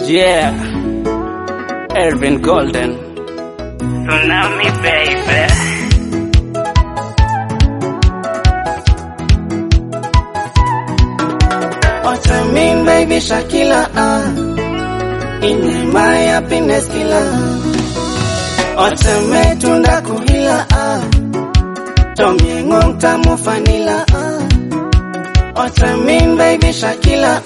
Yeah, Ervin Golden. Tsunami baby. What I mean, baby, Shakila, in my happiness killer. What I mean, tunda kuhila, Tommy ngong tamu fanila, What I mean, baby, Shakila,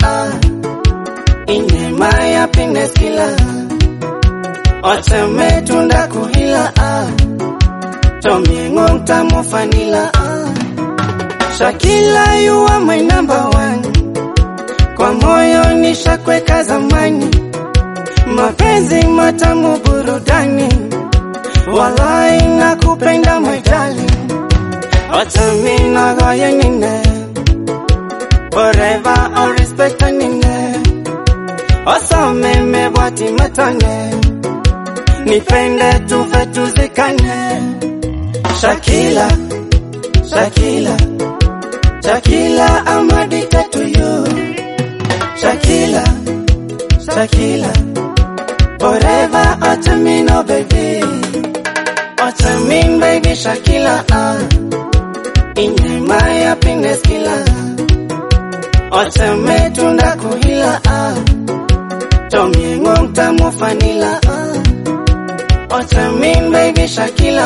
in my happiness killer. What I mean, tunda kuhila, Tommy ngong tamu fanila, Shakila, you are my number one. Kwa moyo nishakweka zamani, mapenzi matamu burudani, walai nakupenda my darling. Wacha mimi nagoye nine, forever I'll respect nine. Osome mebwati matane, nipende tufe tuzikane. Shakila, Shakila, Shakila, I'm addicted to you. Shakila, Shakila, forever what I mean, oh baby. What I mean, baby, Shakila, in my happiness killer. What I mean, tunda kuhila, Tommy ngong tamu fanila. What I mean, baby, Shakila,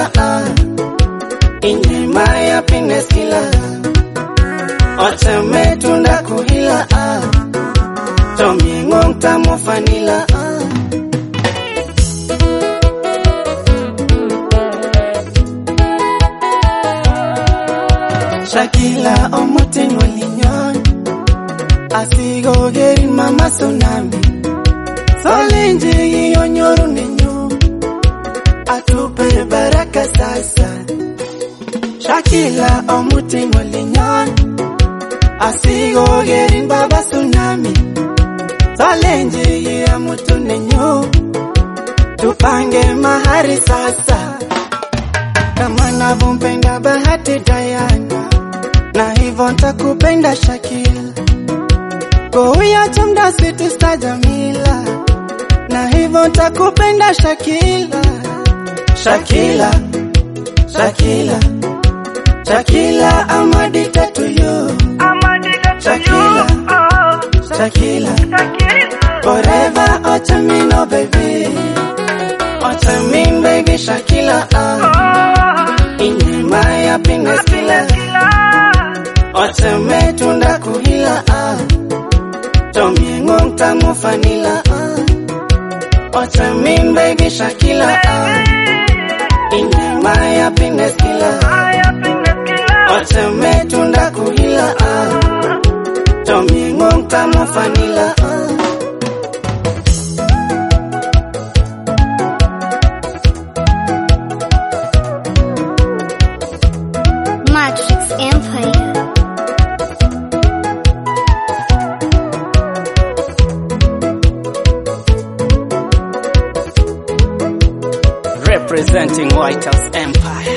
in my happiness killer. What I mean, tunda kuhila, Tommy ngong tamu fanila. Shakila omutin walinyon, asigo geri mama tsunami. Solenji yonyoru ninyo, atupe baraka sasa. Shakila omutin walinyon, asigo geri baba tsunami. Solenji ya mutu ninyo, tupange mahari sasa. Kama navompenda Bahati Diana, na hivyo nitakupenda Shakila. Kuya mda sweet star Jamila, na hivyo nitakupenda Shakila. Shakila, Shakila, Shakila, I'm addicted to you. Shakila, Shakila, forever what I mean, oh baby. What I mean, baby, Shakila, in my happiness killer. What I mean, tunda kuhila, Tommy ngong tamu fanila. What I mean, baby, Shakila, in my happiness killer. What I mean, tunda kuhila, Tommy ngong tamu fanila. Matrix Empire. Representing White House Empire.